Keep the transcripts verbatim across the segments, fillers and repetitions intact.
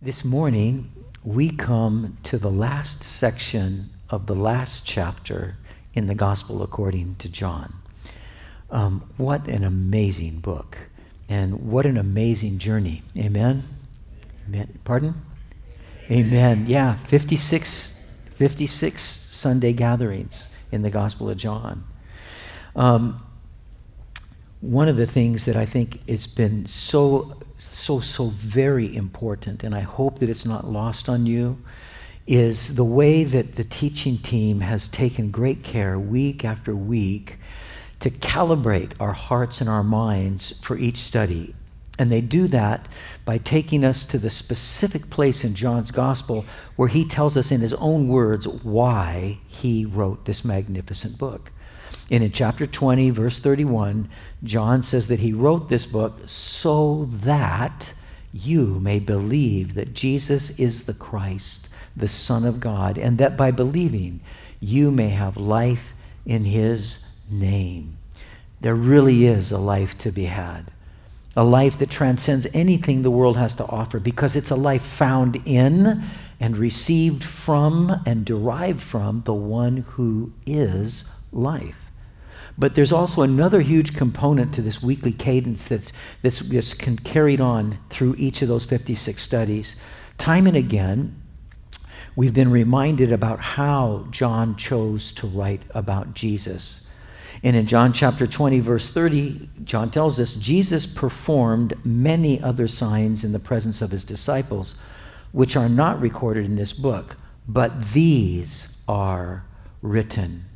This morning, we come to the last section of the last chapter in the Gospel according to John. Um, what an amazing book, and what an amazing journey. Amen? Amen. Pardon? Amen. Yeah, fifty-six, fifty-six Sunday gatherings in the Gospel of John. Um, one of the things that I think has been so, so, so very important, and I hope that it's not lost on you, is the way that the teaching team has taken great care week after week to calibrate our hearts and our minds for each study. And they do that by taking us to the specific place in John's gospel where he tells us in his own words why he wrote this magnificent book. And in chapter twenty, verse thirty-one, John says that he wrote this book so that you may believe that Jesus is the Christ, the Son of God, and that by believing you may have life in his name. There really is a life to be had. A life that transcends anything the world has to offer, because it's a life found in and received from and derived from the one who is life. But there's also another huge component to this weekly cadence that's, that's just carried on through each of those fifty-six studies. Time and again, we've been reminded about how John chose to write about Jesus. And in John chapter twenty, verse thirty, John tells us, Jesus performed many other signs in the presence of his disciples, which are not recorded in this book, but these are written.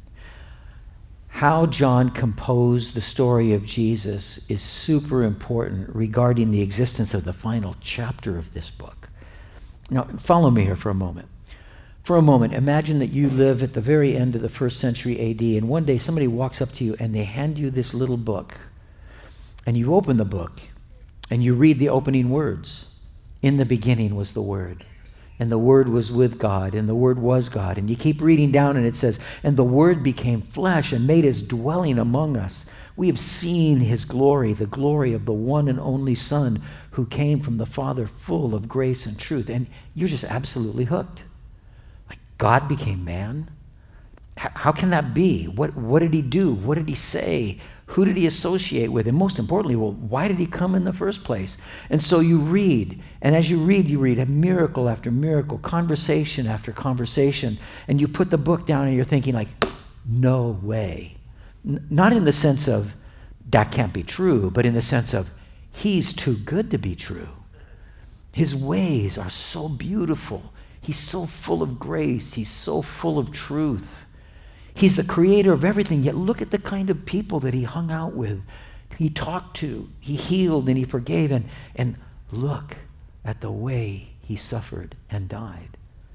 How John composed the story of Jesus is super important regarding the existence of the final chapter of this book. Now, follow me here for a moment. For a moment, imagine that you live at the very end of the first century A D, and one day somebody walks up to you and they hand you this little book. And you open the book and you read the opening words. In the beginning was the Word, and the Word was with God, and the Word was God. And you keep reading down and it says, and the Word became flesh and made his dwelling among us. We have seen his glory, the glory of the one and only Son who came from the Father, full of grace and truth. And you're just absolutely hooked. Like, God became man? H- how can that be? What, what did he do? What did he say? Who did he associate with? And most importantly, well, why did he come in the first place? And so you read, and as you read, you read a miracle after miracle, conversation after conversation, and you put the book down and you're thinking like, no way. N- not in the sense of, that can't be true, but in the sense of, he's too good to be true. His ways are so beautiful. He's so full of grace. He's so full of truth. He's the creator of everything, yet look at the kind of people that he hung out with, he talked to, he healed and he forgave, and, and look at the way he suffered and died.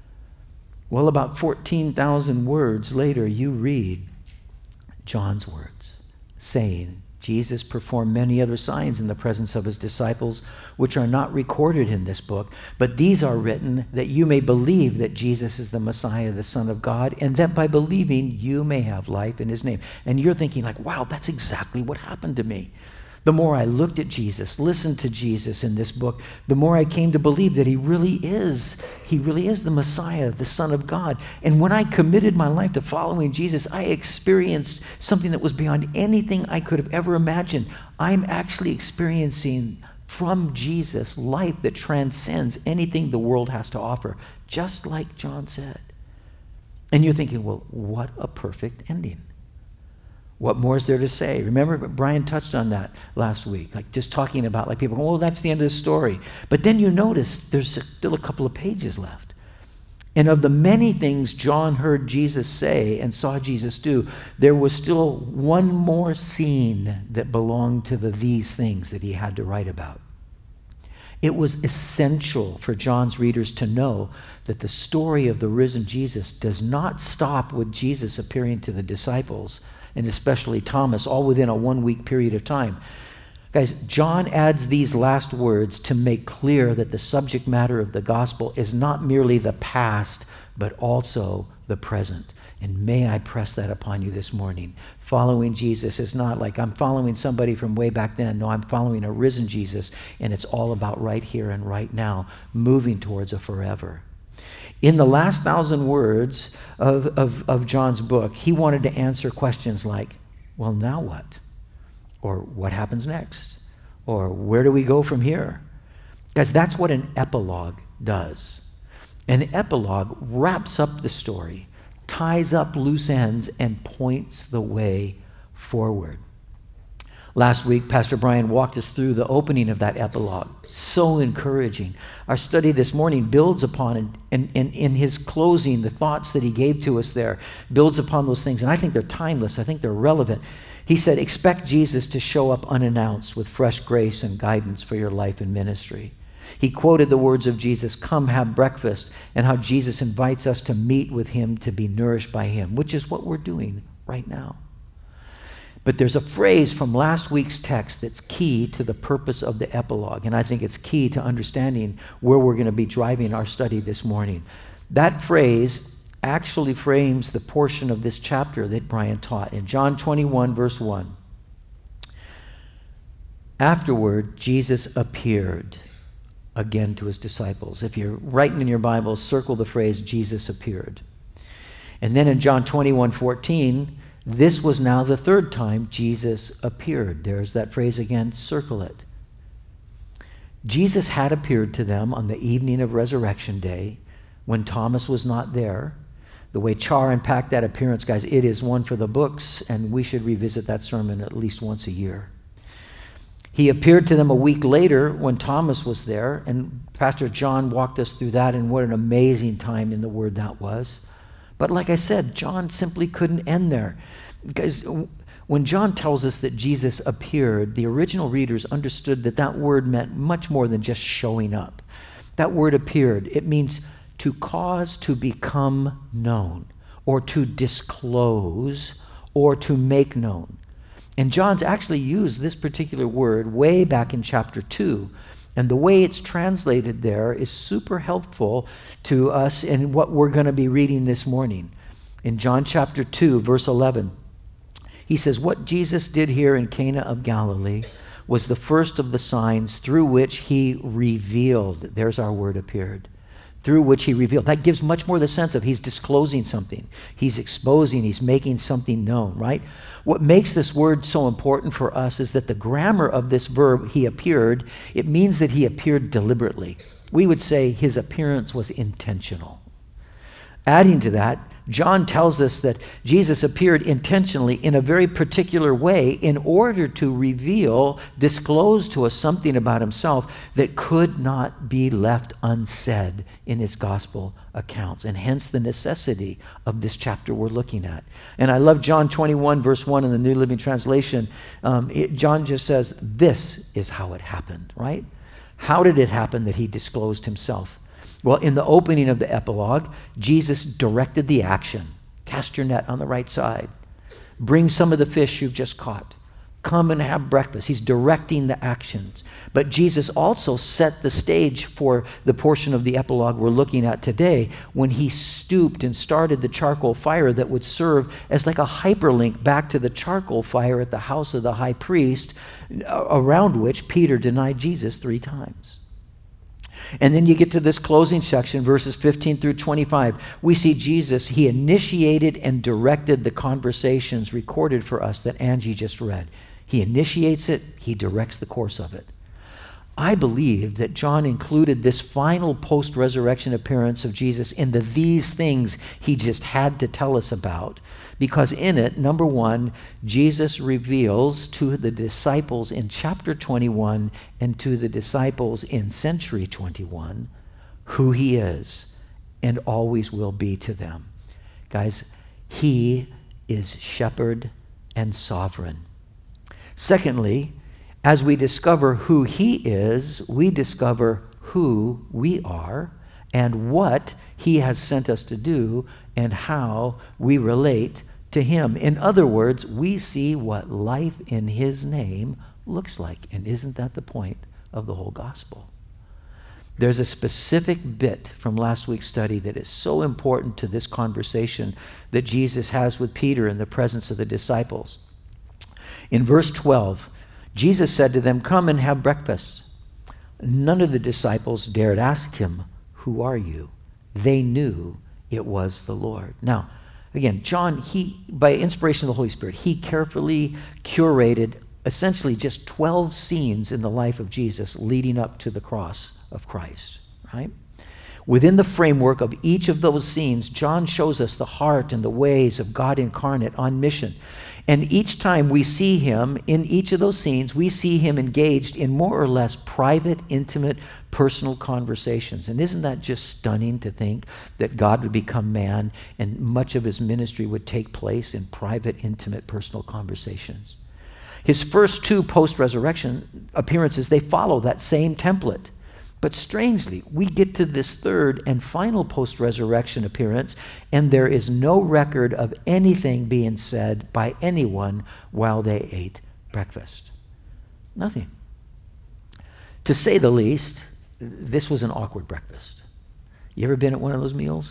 Well, about fourteen thousand words later, you read John's words, saying, Jesus performed many other signs in the presence of his disciples, which are not recorded in this book, but these are written that you may believe that Jesus is the Messiah, the Son of God, and that by believing you may have life in his name. And you're thinking like, wow, that's exactly what happened to me. The more I looked at Jesus, listened to Jesus in this book, the more I came to believe that he really is, he really is the Messiah, the Son of God. And when I committed my life to following Jesus, I experienced something that was beyond anything I could have ever imagined. I'm actually experiencing from Jesus life that transcends anything the world has to offer, just like John said. And you're thinking, well, what a perfect ending. What more is there to say? Remember, Brian touched on that last week, like just talking about like people, oh, that's the end of the story. But then you notice there's still a couple of pages left. And of the many things John heard Jesus say and saw Jesus do, there was still one more scene that belonged to the these things that he had to write about. It was essential for John's readers to know that the story of the risen Jesus does not stop with Jesus appearing to the disciples, and especially Thomas, all within a one-week period of time. Guys, John adds these last words to make clear that the subject matter of the gospel is not merely the past, but also the present. And may I press that upon you this morning. Following Jesus is not like I'm following somebody from way back then. No, I'm following a risen Jesus, and it's all about right here and right now, moving towards a forever. In the last thousand words of, of, of John's book, he wanted to answer questions like, well, now what? Or what happens next? Or where do we go from here? Guys, that's what an epilogue does. An epilogue wraps up the story, ties up loose ends, and points the way forward. Last week, Pastor Brian walked us through the opening of that epilogue. So encouraging. Our study this morning builds upon, and, and, and in his closing, the thoughts that he gave to us there, builds upon those things. And I think they're timeless. I think they're relevant. He said, expect Jesus to show up unannounced with fresh grace and guidance for your life and ministry. He quoted the words of Jesus, come have breakfast, and how Jesus invites us to meet with him, to be nourished by him, which is what we're doing right now. But there's a phrase from last week's text that's key to the purpose of the epilogue, and I think it's key to understanding where we're going to be driving our study this morning. That phrase actually frames the portion of this chapter that Brian taught. In John twenty-one, verse one, afterward, Jesus appeared again to his disciples. If you're writing in your Bible, circle the phrase, Jesus appeared. And then in John twenty-one, fourteen, this was now the third time Jesus appeared. There's that phrase again, circle it. Jesus had appeared to them on the evening of Resurrection Day when Thomas was not there. The way Char unpacked that appearance, guys, it is one for the books, and we should revisit that sermon at least once a year. He appeared to them a week later when Thomas was there, and Pastor John walked us through that, and what an amazing time in the Word that was. But like I said, John simply couldn't end there. Guys, when John tells us that Jesus appeared, the original readers understood that that word meant much more than just showing up. That word appeared, it means to cause to become known, or to disclose, or to make known. And John's actually used this particular word way back in chapter two. And the way it's translated there is super helpful to us in what we're going to be reading this morning. In John chapter two, verse eleven, he says, what Jesus did here in Cana of Galilee was the first of the signs through which he revealed. There's our word appeared. Through which he revealed. That gives much more the sense of he's disclosing something. He's exposing, he's making something known, right? What makes this word so important for us is that the grammar of this verb, he appeared, it means that he appeared deliberately. We would say his appearance was intentional. Adding to that, John tells us that Jesus appeared intentionally in a very particular way in order to reveal, disclose to us something about himself that could not be left unsaid in his gospel accounts, and hence the necessity of this chapter we're looking at. And I love John twenty-one, verse one in the New Living Translation. Um, it, John just says, this is how it happened, right? How did it happen that he disclosed himself? Well, in the opening of the epilogue, Jesus directed the action. Cast your net on the right side. Bring some of the fish you've just caught. Come and have breakfast. He's directing the actions. But Jesus also set the stage for the portion of the epilogue we're looking at today when he stooped and started the charcoal fire that would serve as like a hyperlink back to the charcoal fire at the house of the high priest, around which Peter denied Jesus three times. And then you get to this closing section, verses fifteen through twenty-five. We see Jesus, he initiated and directed the conversations recorded for us that Angie just read. He initiates it, he directs the course of it. I believe that John included this final post-resurrection appearance of Jesus in the these things he just had to tell us about, because in it, number one, Jesus reveals to the disciples in chapter twenty-one and to the disciples in century twenty-one who he is and always will be to them. Guys, he is shepherd and sovereign. Secondly, as we discover who he is, we discover who we are and what he has sent us to do and how we relate to him. In other words, we see what life in his name looks like. And isn't that the point of the whole gospel? There's a specific bit from last week's study that is so important to this conversation that Jesus has with Peter in the presence of the disciples. In verse twelve, Jesus said to them, "Come and have breakfast." None of the disciples dared ask him, "Who are you?" They knew it was the Lord. Now, again, John, he, by inspiration of the Holy Spirit, he carefully curated essentially just twelve scenes in the life of Jesus leading up to the cross of Christ, right? Within the framework of each of those scenes, John shows us the heart and the ways of God incarnate on mission. And each time we see him, in each of those scenes, we see him engaged in more or less private, intimate, personal conversations. And isn't that just stunning to think that God would become man and much of his ministry would take place in private, intimate, personal conversations? His first two post-resurrection appearances, they follow that same template. But strangely, we get to this third and final post-resurrection appearance, and there is no record of anything being said by anyone while they ate breakfast. Nothing. To say the least, this was an awkward breakfast. You ever been at one of those meals?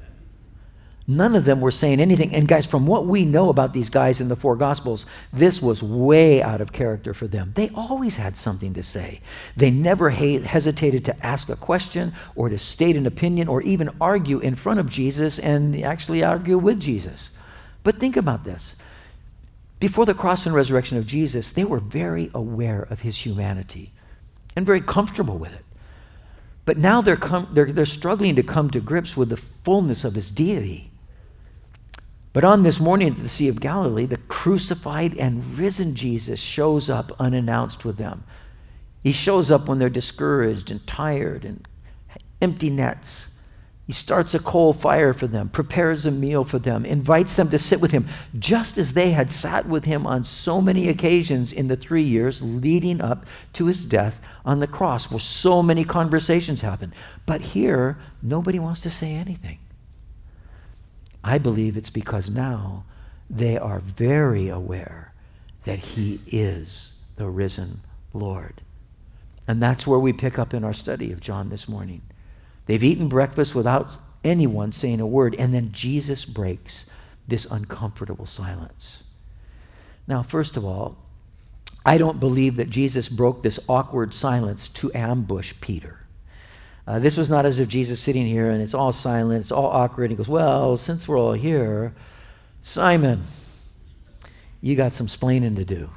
None of them were saying anything. And guys, from what we know about these guys in the four Gospels, this was way out of character for them. They always had something to say. They never he- hesitated to ask a question or to state an opinion or even argue in front of Jesus and actually argue with Jesus. But think about this. Before the cross and resurrection of Jesus, they were very aware of his humanity and very comfortable with it. But now they're, com- they're, they're struggling to come to grips with the fullness of his deity. But on this morning at the Sea of Galilee, the crucified and risen Jesus shows up unannounced with them. He shows up when they're discouraged and tired and empty nets. He starts a coal fire for them, prepares a meal for them, invites them to sit with him, just as they had sat with him on so many occasions in the three years leading up to his death on the cross, where so many conversations happened. But here, nobody wants to say anything. I believe it's because now they are very aware that he is the risen Lord. And that's where we pick up in our study of John this morning. They've eaten breakfast without anyone saying a word, and then Jesus breaks this uncomfortable silence. Now, first of all, I don't believe that Jesus broke this awkward silence to ambush Peter. Uh, this was not as if Jesus sitting here and it's all silent, it's all awkward. He goes, "Well, since we're all here, Simon, you got some splaining to do."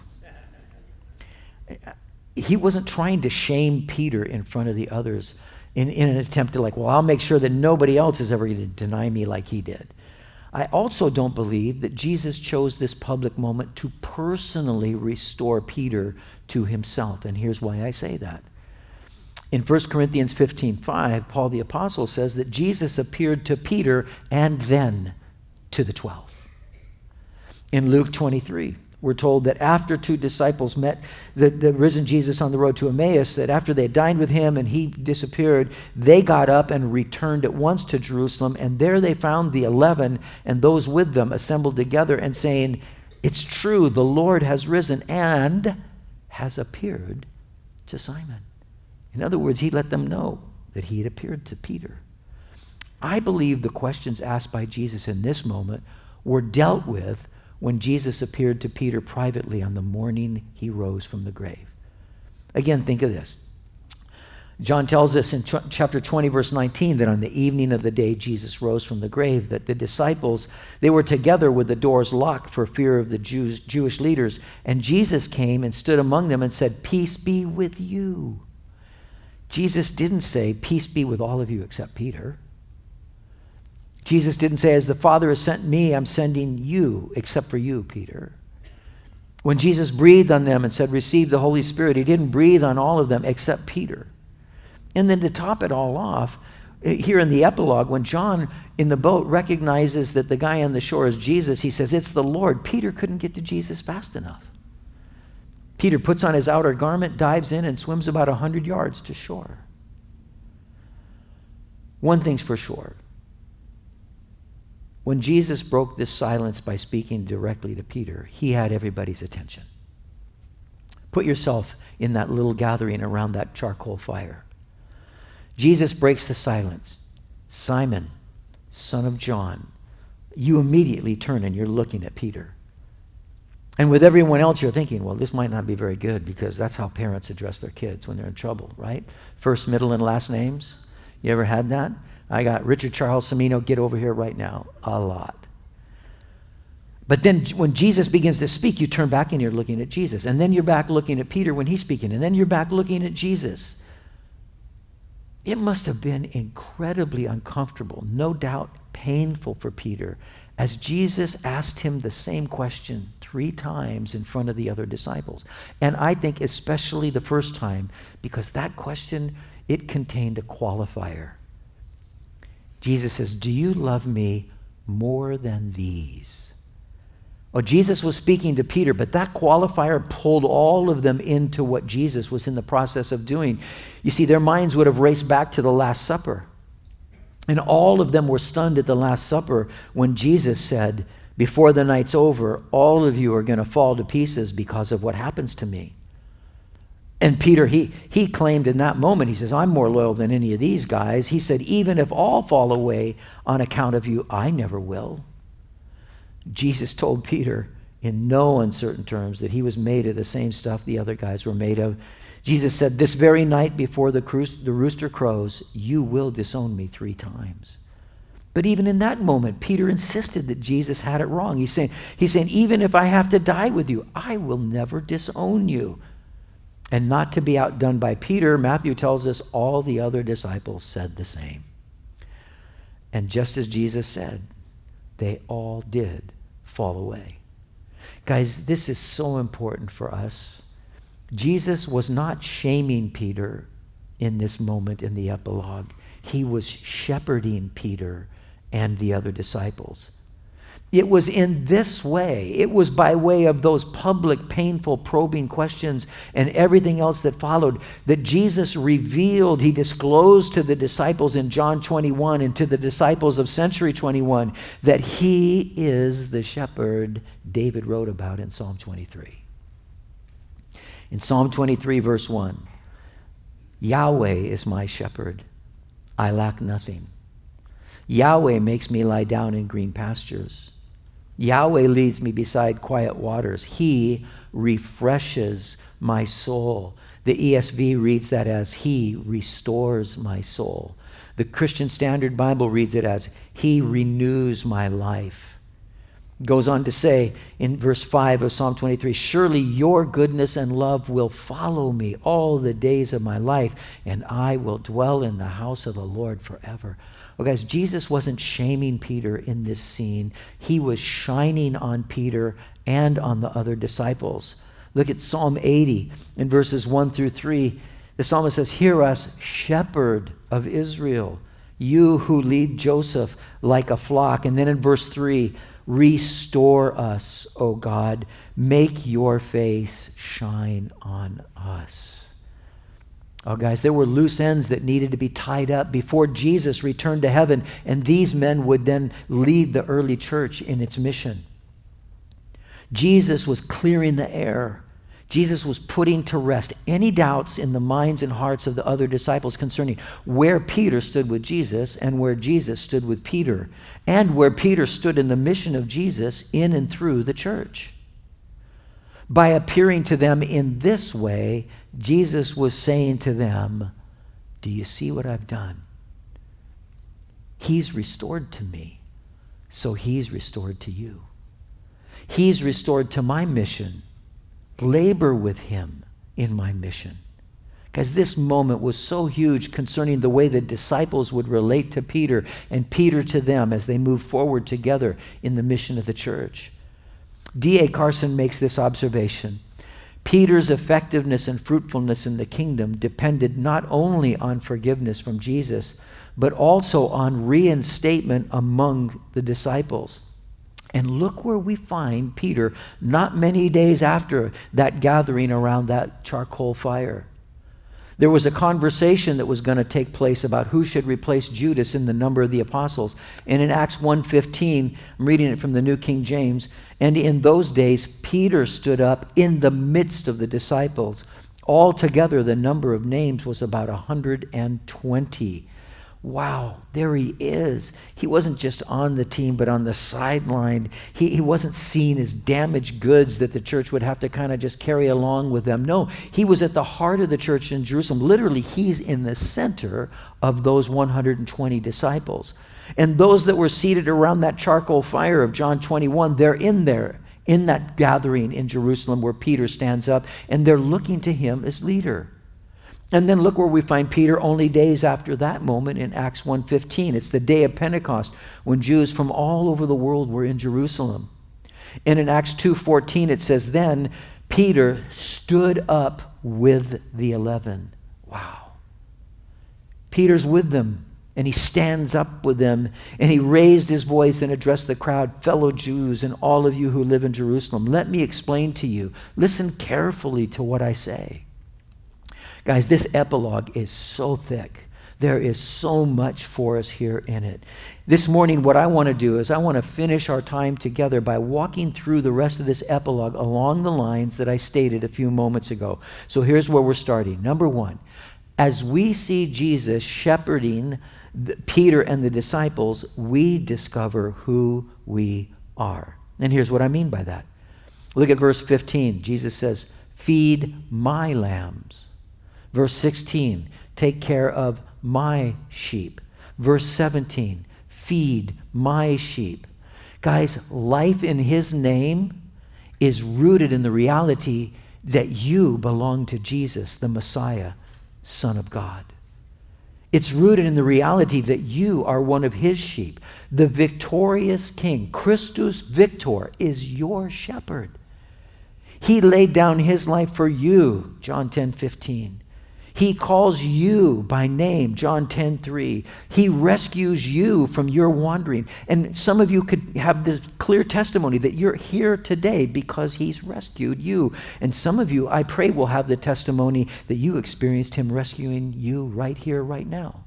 He wasn't trying to shame Peter in front of the others in, in an attempt to like, well, I'll make sure that nobody else is ever going to deny me like he did. I also don't believe that Jesus chose this public moment to personally restore Peter to himself. And here's why I say that. In First Corinthians fifteen five, Paul the Apostle says that Jesus appeared to Peter and then to the twelve. In Luke twenty-three, we're told that after two disciples met the, the risen Jesus on the road to Emmaus, that after they had dined with him and he disappeared, they got up and returned at once to Jerusalem, and there they found the eleven and those with them assembled together and saying, "It's true, the Lord has risen and has appeared to Simon." In other words, he let them know that he had appeared to Peter. I believe the questions asked by Jesus in this moment were dealt with when Jesus appeared to Peter privately on the morning he rose from the grave. Again, think of this. John tells us in ch- chapter twenty, verse nineteen, that on the evening of the day Jesus rose from the grave, that the disciples, they were together with the doors locked for fear of the Jews, Jewish leaders. And Jesus came and stood among them and said, "Peace be with you." Jesus didn't say, "Peace be with all of you except Peter." Jesus didn't say, "As the Father has sent me, I'm sending you, except for you, Peter." When Jesus breathed on them and said, "Receive the Holy Spirit," he didn't breathe on all of them except Peter. And then to top it all off, here in the epilogue, when John in the boat recognizes that the guy on the shore is Jesus, he says, "It's the Lord." Peter couldn't get to Jesus fast enough. Peter puts on his outer garment, dives in, and swims about one hundred yards to shore. One thing's for sure. When Jesus broke this silence by speaking directly to Peter, he had everybody's attention. Put yourself in that little gathering around that charcoal fire. Jesus breaks the silence. Simon, son of John. You immediately turn and you're looking at Peter. And with everyone else, you're thinking, well, this might not be very good, because that's how parents address their kids when they're in trouble, right? First, middle, and last names. You ever had that? I got Richard Charles Semino, get over here right now. A lot. But then when Jesus begins to speak, you turn back and you're looking at Jesus. And then you're back looking at Peter when he's speaking. And then you're back looking at Jesus. It must have been incredibly uncomfortable, no doubt painful for Peter, as Jesus asked him the same question three times in front of the other disciples. And I think especially the first time, because that question, it contained a qualifier. Jesus says, do you love me more than these? Oh, Jesus was speaking to Peter, but that qualifier pulled all of them into what Jesus was in the process of doing. You see, their minds would have raced back to the Last Supper. And all of them were stunned at the Last Supper when Jesus said, before the night's over, all of you are going to fall to pieces because of what happens to me. And Peter, he, he claimed in that moment, he says, I'm more loyal than any of these guys. He said, even if all fall away on account of you, I never will. Jesus told Peter in no uncertain terms that he was made of the same stuff the other guys were made of. Jesus said, this very night before the, cru- the rooster crows, you will disown me three times. But even in that moment, Peter insisted that Jesus had it wrong. He's saying, he's saying, even if I have to die with you, I will never disown you. And not to be outdone by Peter, Matthew tells us all the other disciples said the same. And just as Jesus said, they all did fall away. Guys, this is so important for us. Jesus was not shaming Peter in this moment in the epilogue. He was shepherding Peter and the other disciples. It was in this way, it was by way of those public, painful, probing questions and everything else that followed, that Jesus revealed, he disclosed to the disciples in John twenty-one and to the disciples of Century twenty-one that he is the shepherd David wrote about in Psalm twenty-three. In Psalm twenty-three, verse one, Yahweh is my shepherd, I lack nothing. Yahweh makes me lie down in green pastures. Yahweh leads me beside quiet waters. He refreshes my soul. The E S V reads that as he restores my soul. The Christian Standard Bible reads it as he renews my life. Goes on to say in verse five of Psalm twenty-three, surely your goodness and love will follow me all the days of my life, and I will dwell in the house of the Lord forever. Well, guys, Jesus wasn't shaming Peter in this scene. He was shining on Peter and on the other disciples. Look at Psalm eighty in verses one through three. The psalmist says, hear us, shepherd of Israel, you who lead Joseph like a flock. And then in verse three, restore us, O God. Make your face shine on us. Oh, guys, there were loose ends that needed to be tied up before Jesus returned to heaven, and these men would then lead the early church in its mission. Jesus was clearing the air. Jesus was putting to rest any doubts in the minds and hearts of the other disciples concerning where Peter stood with Jesus and where Jesus stood with Peter, and where Peter stood in the mission of Jesus in and through the church. By appearing to them in this way, Jesus was saying to them, do you see what I've done? He's restored to me, so he's restored to you. He's restored to my mission. Labor with him in my mission. Because this moment was so huge concerning the way the disciples would relate to Peter and Peter to them as they move forward together in the mission of the church. D A Carson makes this observation. Peter's effectiveness and fruitfulness in the kingdom depended not only on forgiveness from Jesus, but also on reinstatement among the disciples. And look where we find Peter not many days after that gathering around that charcoal fire. There was a conversation that was going to take place about who should replace Judas in the number of the apostles. And in Acts one fifteen, I'm reading it from the New King James, and in those days Peter stood up in the midst of the disciples, Altogether, the number of names was about one hundred twenty. Wow, there he is. He wasn't just on the team, but on the sideline. He, he wasn't seen as damaged goods that the church would have to kind of just carry along with them. No, he was at the heart of the church in Jerusalem. Literally, he's in the center of those one hundred twenty disciples. And those that were seated around that charcoal fire of John twenty-one, they're in there, in that gathering in Jerusalem where Peter stands up, and they're looking to him as leader. And then look where we find Peter only days after that moment in Acts one fifteen. It's the day of Pentecost when Jews from all over the world were in Jerusalem. And in Acts two fourteen it says, then Peter stood up with the eleven. Wow. Peter's with them, and he stands up with them, and he raised his voice and addressed the crowd, fellow Jews and all of you who live in Jerusalem, let me explain to you. Listen carefully to what I say. Guys, this epilogue is so thick. There is so much for us here in it. This morning, what I want to do is I want to finish our time together by walking through the rest of this epilogue along the lines that I stated a few moments ago. So here's where we're starting. Number one, as we see Jesus shepherding the, Peter and the disciples, we discover who we are. And here's what I mean by that. Look at verse fifteen. Jesus says, feed my lambs. Verse sixteen, take care of my sheep. Verse seventeen, feed my sheep. Guys, life in his name is rooted in the reality that you belong to Jesus, the Messiah, Son of God. It's rooted in the reality that you are one of his sheep. The victorious King, Christus Victor, is your shepherd. He laid down his life for you, John ten fifteen. He calls you by name, John ten three. He rescues you from your wandering. And some of you could have this clear testimony that you're here today because he's rescued you. And some of you, I pray, will have the testimony that you experienced him rescuing you right here, right now.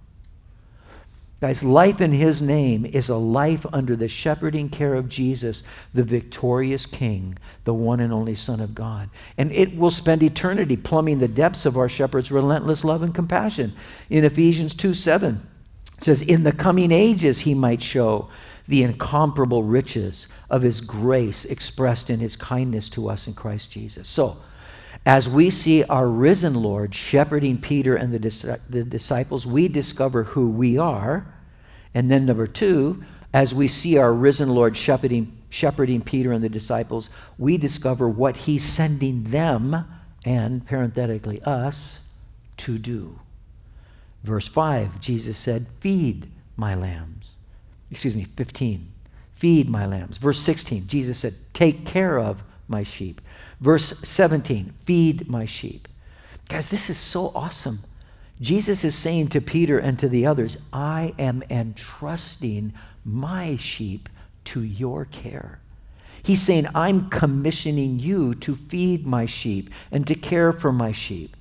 Guys, life in his name is a life under the shepherding care of Jesus, the victorious King, the one and only Son of God. And it will spend eternity plumbing the depths of our shepherd's relentless love and compassion. In Ephesians two seven, it says, in the coming ages he might show the incomparable riches of his grace expressed in his kindness to us in Christ Jesus. So, as we see our risen Lord shepherding Peter and the, dis- the disciples, we discover who we are. And then number two, as we see our risen Lord shepherding, shepherding Peter and the disciples, we discover what he's sending them, and parenthetically us, to do. Verse five, Jesus said, feed my lambs. Excuse me, fifteen. Feed my lambs. Verse sixteen, Jesus said, take care of my sheep. Verse seventeen, feed my sheep. Guys, this is so awesome. Jesus is saying to Peter and to the others, I am entrusting my sheep to your care. He's saying, I'm commissioning you to feed my sheep and to care for my sheep.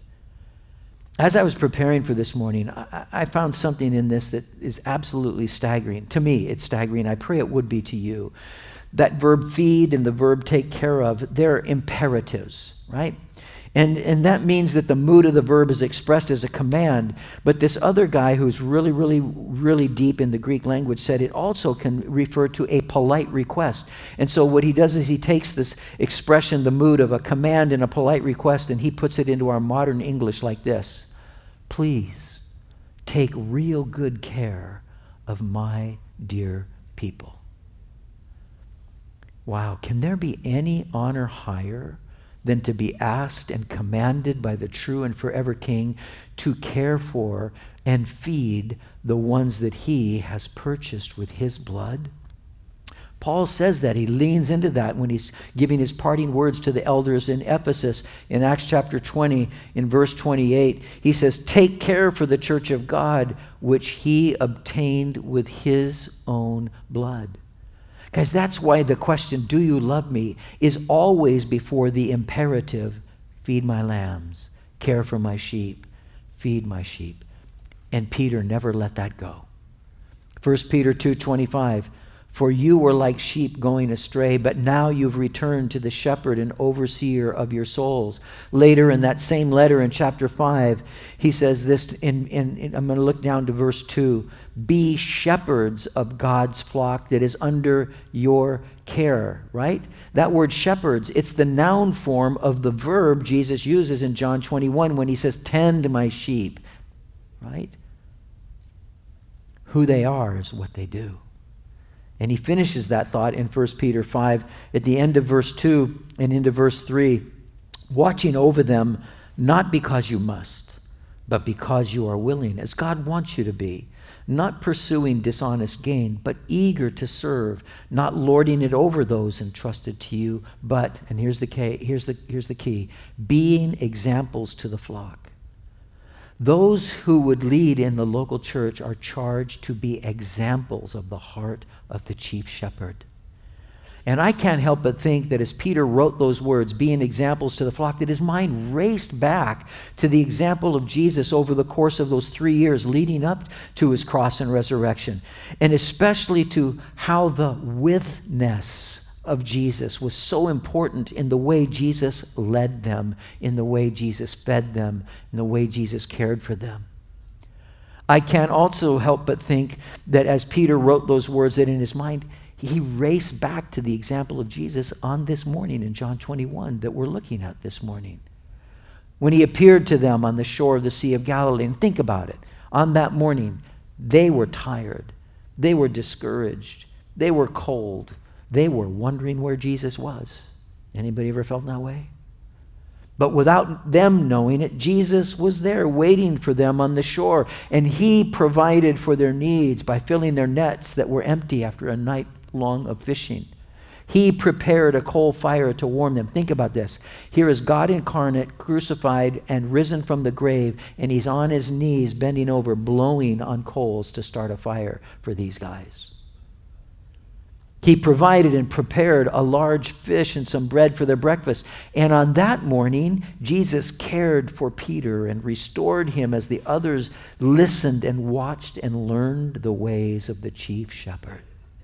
As I was preparing for this morning, I, I found something in this that is absolutely staggering. To me, it's staggering. I pray it would be to you. That verb feed and the verb take care of, they're imperatives, right? And, and that means that the mood of the verb is expressed as a command. But this other guy who's really, really, really deep in the Greek language said it also can refer to a polite request. And so what he does is he takes this expression, the mood of a command and a polite request, and he puts it into our modern English like this. Please take real good care of my dear people. Wow, can there be any honor higher than to be asked and commanded by the true and forever King to care for and feed the ones that he has purchased with his blood? Paul says that. He leans into that when he's giving his parting words to the elders in Ephesus in Acts chapter twenty, in verse twenty-eight. He says, take care for the church of God, which he obtained with his own blood. Guys, that's why the question, do you love me, is always before the imperative, feed my lambs, care for my sheep, feed my sheep. And Peter never let that go. First Peter two twenty-five, For you were like sheep going astray, but now you've returned to the shepherd and overseer of your souls. Later in that same letter in chapter five, he says this, in, in, in I'm going to look down to verse two. Be shepherds of God's flock that is under your care, right? That word shepherds, it's the noun form of the verb Jesus uses in John twenty-one when he says, tend my sheep, right? Who they are is what they do. And he finishes that thought in First Peter five at the end of verse two and into verse three, watching over them, not because you must, but because you are willing, as God wants you to be, not pursuing dishonest gain, but eager to serve, not lording it over those entrusted to you, but, and here's the key, here's the, here's the key, being examples to the flock. Those who would lead in the local church are charged to be examples of the heart of the chief shepherd. And I can't help but think that as Peter wrote those words, being examples to the flock, that his mind raced back to the example of Jesus over the course of those three years leading up to his cross and resurrection, and especially to how the withness of Jesus was so important in the way Jesus led them, in the way Jesus fed them, in the way Jesus cared for them. I can't also help but think that as Peter wrote those words, that in his mind, he raced back to the example of Jesus on this morning in John twenty-one that we're looking at this morning. When he appeared to them on the shore of the Sea of Galilee, and think about it, on that morning, they were tired, they were discouraged, they were cold, they were wondering where Jesus was. Anybody ever felt that way? But without them knowing it, Jesus was there waiting for them on the shore, and he provided for their needs by filling their nets that were empty after a night long of fishing. He prepared a coal fire to warm them. Think about this. Here is God incarnate, crucified, and risen from the grave, and he's on his knees, bending over, blowing on coals to start a fire for these guys. He provided and prepared a large fish and some bread for their breakfast. And on that morning, Jesus cared for Peter and restored him as the others listened and watched and learned the ways of the chief shepherd.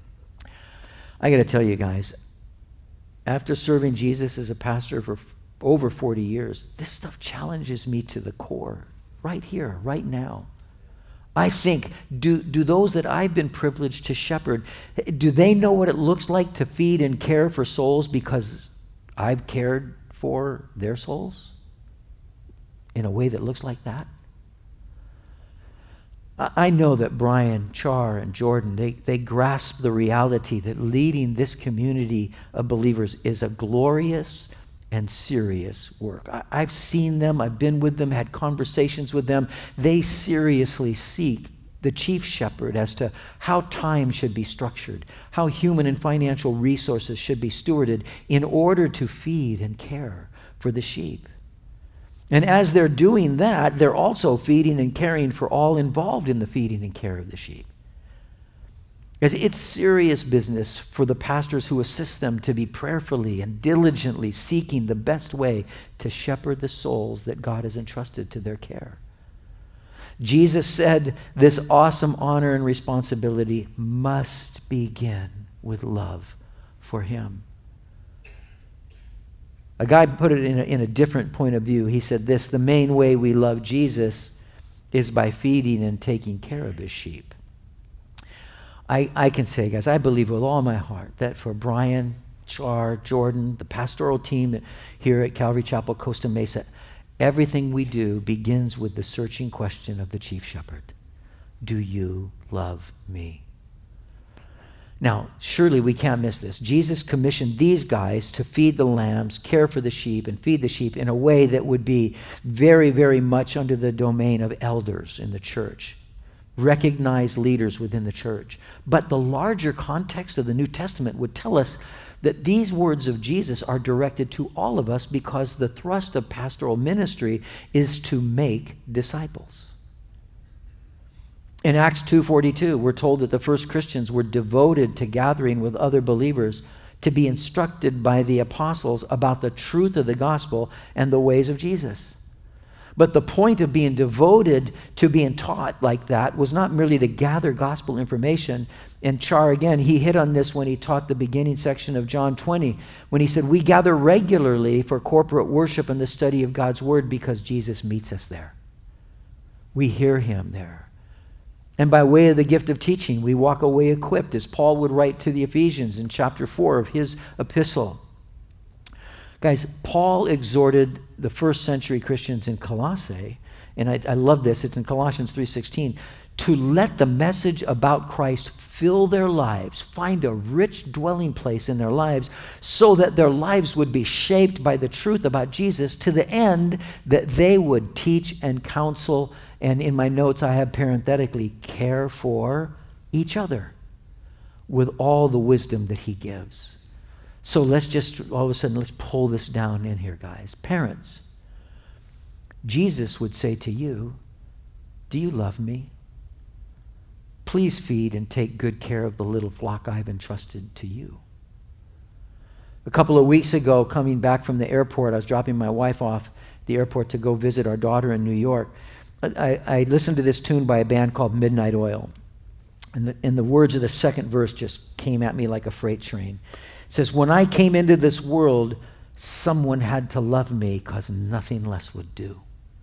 I got to tell you guys, after serving Jesus as a pastor for over forty years, this stuff challenges me to the core, right here, right now. I think, do, do those that I've been privileged to shepherd, do they know what it looks like to feed and care for souls because I've cared for their souls in a way that looks like that? I know that Brian, Char, and Jordan, they, they grasp the reality that leading this community of believers is a glorious and serious work. I, I've seen them, I've been with them, had conversations with them. They seriously seek the chief shepherd as to how time should be structured, how human and financial resources should be stewarded in order to feed and care for the sheep. And as they're doing that, they're also feeding and caring for all involved in the feeding and care of the sheep. Because it's serious business for the pastors who assist them to be prayerfully and diligently seeking the best way to shepherd the souls that God has entrusted to their care. Jesus said this awesome honor and responsibility must begin with love for him. A guy put it in a, in a different point of view. He said this: the main way we love Jesus is by feeding and taking care of his sheep. I, I can say, guys, I believe with all my heart that for Brian, Char, Jordan, the pastoral team here at Calvary Chapel, Costa Mesa, everything we do begins with the searching question of the chief shepherd. Do you love me? Now, surely we can't miss this. Jesus commissioned these guys to feed the lambs, care for the sheep, and feed the sheep in a way that would be very, very much under the domain of elders in the church, recognized leaders within the church. But the larger context of the New Testament would tell us that these words of Jesus are directed to all of us because the thrust of pastoral ministry is to make disciples. In Acts two forty-two, we're told that the first Christians were devoted to gathering with other believers to be instructed by the apostles about the truth of the gospel and the ways of Jesus. But the point of being devoted to being taught like that was not merely to gather gospel information. And Char, again, he hit on this when he taught the beginning section of John twenty, when he said, we gather regularly for corporate worship and the study of God's word because Jesus meets us there. We hear him there. And by way of the gift of teaching, we walk away equipped, as Paul would write to the Ephesians in chapter four of his epistle. Guys, Paul exhorted the first century Christians in Colossae, and I, I love this, it's in Colossians three sixteen, to let the message about Christ fill their lives, find a rich dwelling place in their lives, so that their lives would be shaped by the truth about Jesus to the end that they would teach and counsel, and in my notes I have parenthetically, care for each other with all the wisdom that he gives. So let's just, all of a sudden, let's pull this down in here, guys. Parents, Jesus would say to you, do you love me? Please feed and take good care of the little flock I've entrusted to you. A couple of weeks ago, coming back from the airport, I was dropping my wife off at the airport to go visit our daughter in New York. I, I listened to this tune by a band called Midnight Oil. And the, and the words of the second verse just came at me like a freight train. It says, when I came into this world, someone had to love me because nothing less would do.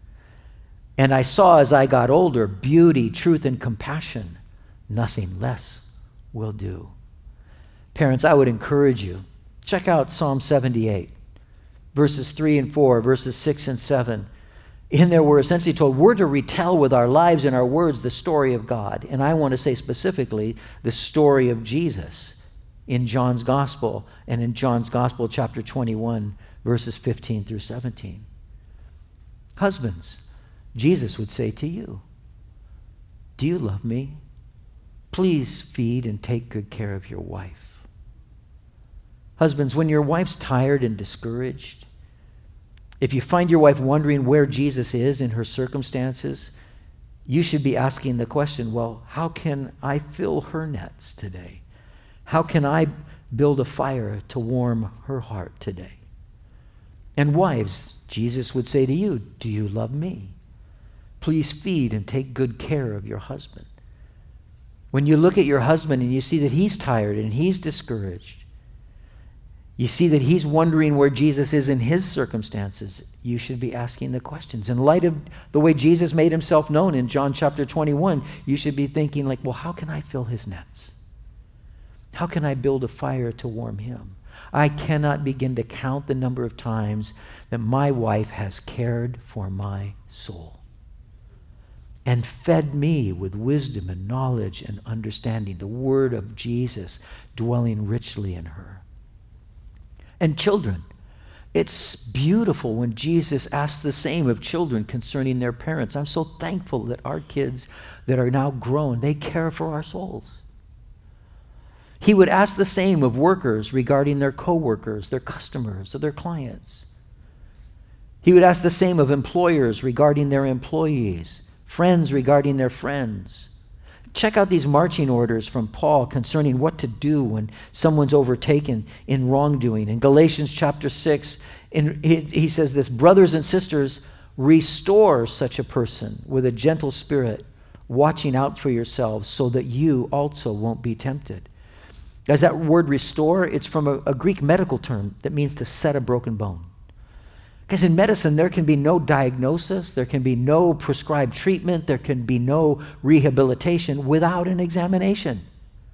And I saw as I got older, beauty, truth, and compassion. Nothing less will do. Parents, I would encourage you, check out Psalm seventy-eight, verses three and four, verses six and seven. In there we're essentially told we're to retell with our lives and our words the story of God. And I want to say specifically the story of Jesus in John's Gospel, and in John's Gospel, chapter twenty-one, verses fifteen through seventeen. Husbands, Jesus would say to you, do you love me? Please feed and take good care of your wife. Husbands, when your wife's tired and discouraged, if you find your wife wondering where Jesus is in her circumstances, you should be asking the question, well, how can I fill her nets today? How can I build a fire to warm her heart today? And wives, Jesus would say to you, do you love me? Please feed and take good care of your husband. When you look at your husband and you see that he's tired and he's discouraged, you see that he's wondering where Jesus is in his circumstances, you should be asking the questions. In light of the way Jesus made himself known in John chapter twenty-one, you should be thinking like, well, how can I fill his nets? How can I build a fire to warm him? I cannot begin to count the number of times that my wife has cared for my soul and fed me with wisdom and knowledge and understanding, the word of Jesus dwelling richly in her. And children, it's beautiful when Jesus asks the same of children concerning their parents. I'm so thankful that our kids that are now grown, they care for our souls. He would ask the same of workers regarding their co-workers, their customers, or their clients. He would ask the same of employers regarding their employees, friends regarding their friends. Check out these marching orders from Paul concerning what to do when someone's overtaken in wrongdoing. In Galatians chapter six, in, he, he says this, brothers and sisters, restore such a person with a gentle spirit, watching out for yourselves so that you also won't be tempted. Guys, that word restore, it's from a, a Greek medical term that means to set a broken bone. Because in medicine, there can be no diagnosis, there can be no prescribed treatment, there can be no rehabilitation without an examination.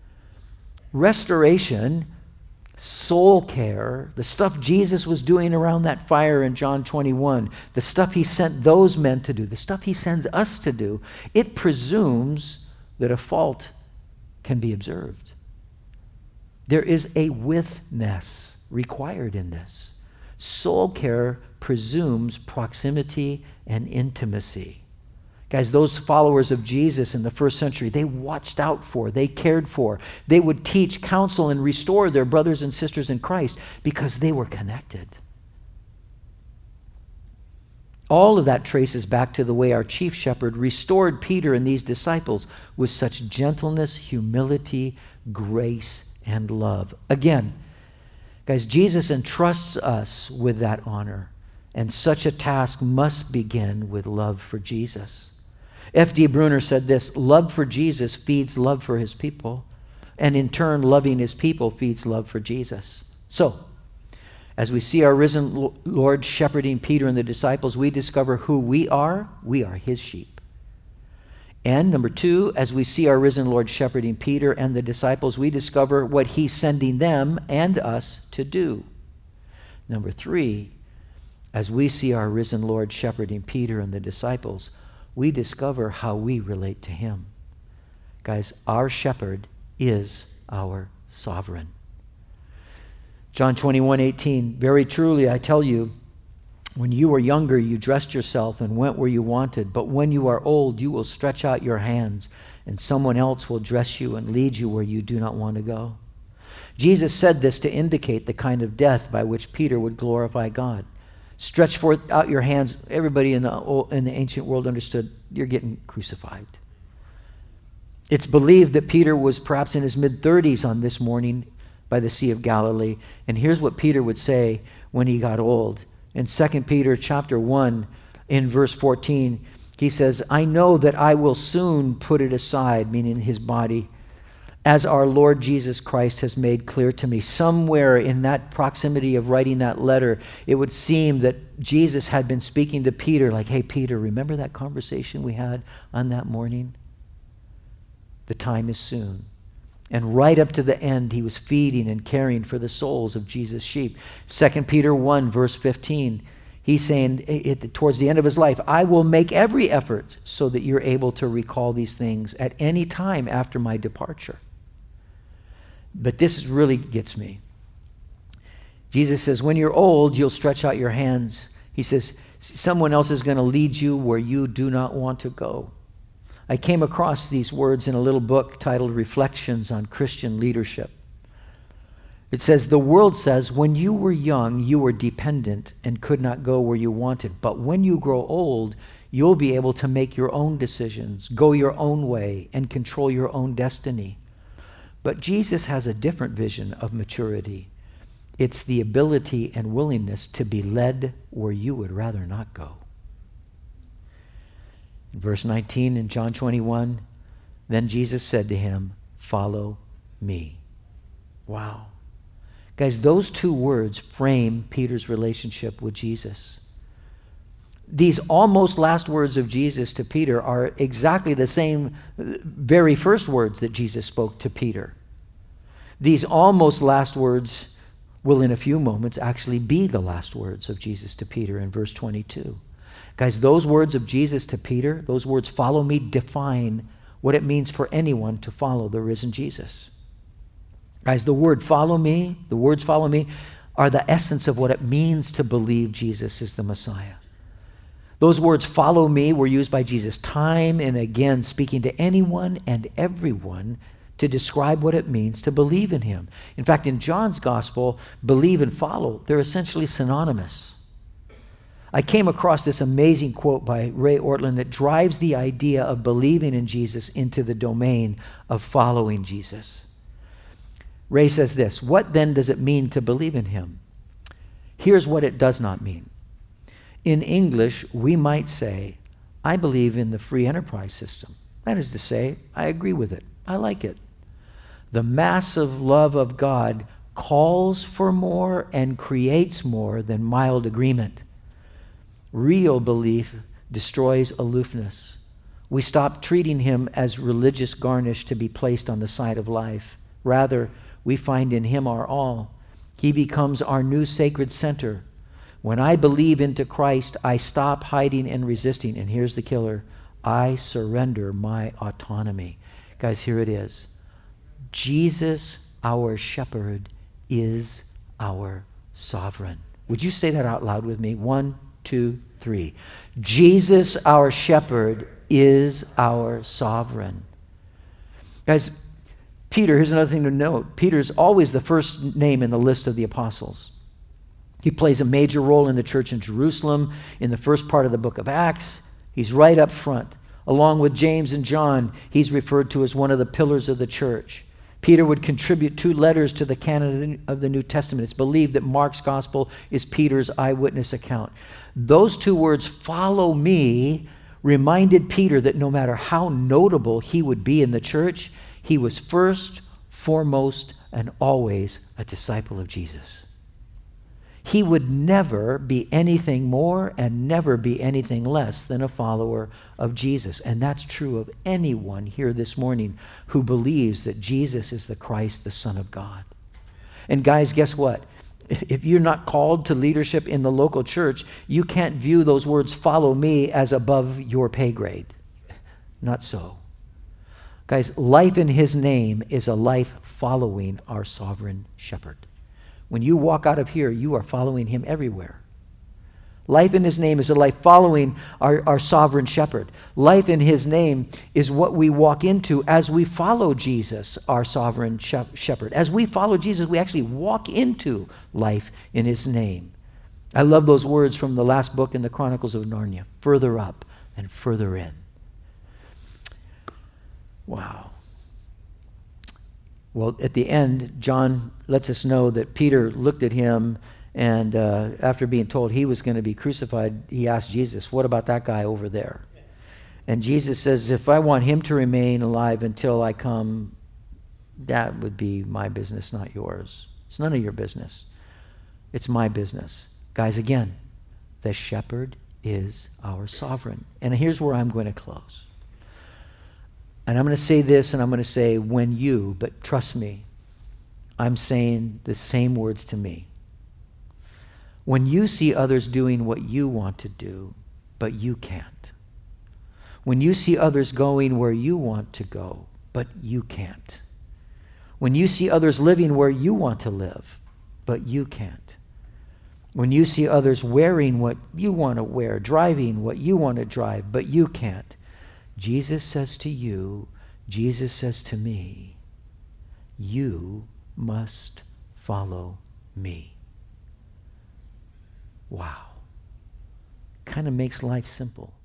Restoration, soul care, the stuff Jesus was doing around that fire in John twenty-one, the stuff he sent those men to do, the stuff he sends us to do, it presumes that a fault can be observed. There is a witness required in this. Soul care presumes proximity and intimacy. Guys, those followers of Jesus in the first century, they watched out for, they cared for, they would teach, counsel, and restore their brothers and sisters in Christ because they were connected. All of that traces back to the way our chief shepherd restored Peter and these disciples with such gentleness, humility, grace, and love. Again, guys, Jesus entrusts us with that honor And such a task must begin with love for Jesus. F D Bruner said this, love for Jesus feeds love for his people, and in turn, loving his people feeds love for Jesus. So, as we see our risen Lord shepherding Peter and the disciples, we discover who we are. We are his sheep. And number two, as we see our risen Lord shepherding Peter and the disciples, we discover what he's sending them and us to do. Number three, as we see our risen Lord shepherding Peter and the disciples, we discover how we relate to him. Guys, our shepherd is our sovereign. John twenty-one eighteen, very truly I tell you, when you were younger, you dressed yourself and went where you wanted. But when you are old, you will stretch out your hands, and someone else will dress you and lead you where you do not want to go. Jesus said this to indicate the kind of death by which Peter would glorify God. Stretch forth out your hands. Everybody in the, in the ancient world understood you're getting crucified. It's believed that Peter was perhaps in his mid-thirties on this morning by the Sea of Galilee. And here's what Peter would say when he got old. In Second Peter chapter one, in verse fourteen, he says, I know that I will soon put it aside, meaning his body, as our Lord Jesus Christ has made clear to me. Somewhere in that proximity of writing that letter, it would seem that Jesus had been speaking to Peter like, hey, Peter, remember that conversation we had on that morning? The time is soon. And right up to the end, he was feeding and caring for the souls of Jesus' sheep. Second Peter one, verse fifteen, he's saying it, towards the end of his life, I will make every effort so that you're able to recall these things at any time after my departure. But this really gets me. Jesus says, when you're old, you'll stretch out your hands. He says, someone else is going to lead you where you do not want to go. I came across these words in a little book titled Reflections on Christian Leadership. It says, the world says, when you were young, you were dependent and could not go where you wanted. But when you grow old, you'll be able to make your own decisions, go your own way, and control your own destiny. But Jesus has a different vision of maturity. It's the ability and willingness to be led where you would rather not go. In verse nineteen in John twenty-one, then Jesus said to him, follow me. Wow. Guys, those two words frame Peter's relationship with Jesus. These almost last words of Jesus to Peter are exactly the same very first words that Jesus spoke to Peter. These almost last words will in a few moments actually be the last words of Jesus to Peter in verse twenty-two. Guys, those words of Jesus to Peter, those words, follow me, define what it means for anyone to follow the risen Jesus. Guys, the word follow me, the words follow me, are the essence of what it means to believe Jesus is the Messiah. Those words, follow me, were used by Jesus time and again, speaking to anyone and everyone to describe what it means to believe in him. In fact, in John's gospel, believe and follow, they're essentially synonymous. I came across this amazing quote by Ray Ortlund that drives the idea of believing in Jesus into the domain of following Jesus. Ray says this, what then does it mean to believe in him? Here's what it does not mean. In English, we might say, I believe in the free enterprise system. That is to say, I agree with it. I like it. The massive love of God calls for more and creates more than mild agreement. Real belief destroys aloofness. We stop treating him as religious garnish to be placed on the side of life. Rather, we find in him our all. He becomes our new sacred center. When I believe into Christ, I stop hiding and resisting. And here's the killer. I surrender my autonomy. Guys, here it is. Jesus, our shepherd, is our sovereign. Would you say that out loud with me? One, two, three. Jesus, our shepherd, is our sovereign. Guys, Peter, here's another thing to note. Peter's always the first name in the list of the apostles. He plays a major role in the church in Jerusalem in the first part of the book of Acts. He's right up front. Along with James and John, he's referred to as one of the pillars of the church. Peter would contribute two letters to the canon of the New Testament. It's believed that Mark's gospel is Peter's eyewitness account. Those two words, follow me, reminded Peter that no matter how notable he would be in the church, he was first, foremost, and always a disciple of Jesus. He would never be anything more and never be anything less than a follower of Jesus. And that's true of anyone here this morning who believes that Jesus is the Christ, the Son of God. And guys, guess what? If you're not called to leadership in the local church, you can't view those words, follow me, as above your pay grade. Not so. Guys, life in his name is a life following our sovereign shepherd. When you walk out of here, you are following him everywhere. Life in his name is a life following our, our sovereign shepherd. Life in his name is what we walk into as we follow Jesus, our sovereign shepherd. As we follow Jesus, we actually walk into life in his name. I love those words from the last book in the Chronicles of Narnia. Further up and further in. Wow. Well, at the end, John lets us know that Peter looked at him, and uh, after being told he was going to be crucified, he asked Jesus, what about that guy over there? And Jesus says, if I want him to remain alive until I come, that would be my business, not yours. It's none of your business. It's my business. Guys, again, the shepherd is our sovereign. And here's where I'm going to close. And I'm going to say this, and I'm going to say, when you, but trust me, I'm saying the same words to me. When you see others doing what you want to do, but you can't. When you see others going where you want to go, but you can't. When you see others living where you want to live, but you can't. When you see others wearing what you want to wear, driving what you want to drive, but you can't. Jesus says to you, Jesus says to me, you must follow me. Wow. Kind of makes life simple.